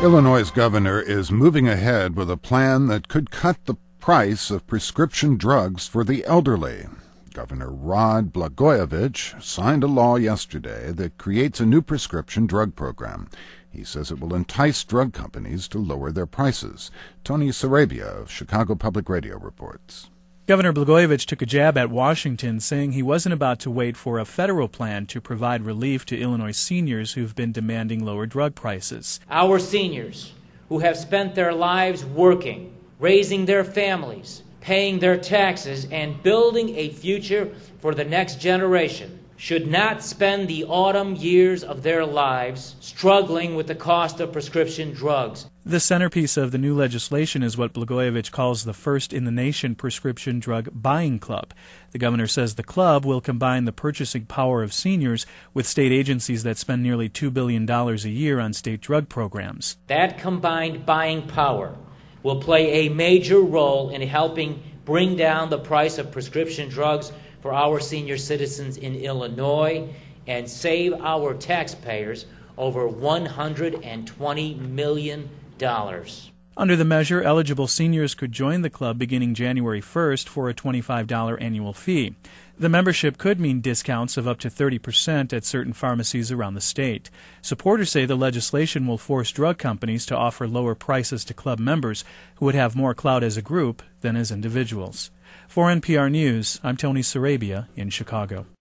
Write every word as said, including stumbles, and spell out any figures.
Illinois' governor is moving ahead with a plan that could cut the price of prescription drugs for the elderly. Governor Rod Blagojevich signed a law yesterday that creates a new prescription drug program. He says it will entice drug companies to lower their prices. Tony Sarabia of Chicago Public Radio reports. Governor Blagojevich took a jab at Washington, saying he wasn't about to wait for a federal plan to provide relief to Illinois seniors who've been demanding lower drug prices. Our seniors, who have spent their lives working, raising their families, paying their taxes, and building a future for the next generation, should not spend the autumn years of their lives struggling with the cost of prescription drugs. The centerpiece of the new legislation is what Blagojevich calls the first-in-the-nation prescription drug buying club. The governor says the club will combine the purchasing power of seniors with state agencies that spend nearly two billion dollars a year on state drug programs. That combined buying power will play a major role in helping bring down the price of prescription drugs for our senior citizens in Illinois and save our taxpayers over one hundred twenty million dollars. Under the measure, eligible seniors could join the club beginning January first for a twenty-five dollars annual fee. The membership could mean discounts of up to thirty percent at certain pharmacies around the state. Supporters say the legislation will force drug companies to offer lower prices to club members who would have more clout as a group than as individuals. For N P R News, I'm Tony Sarabia in Chicago.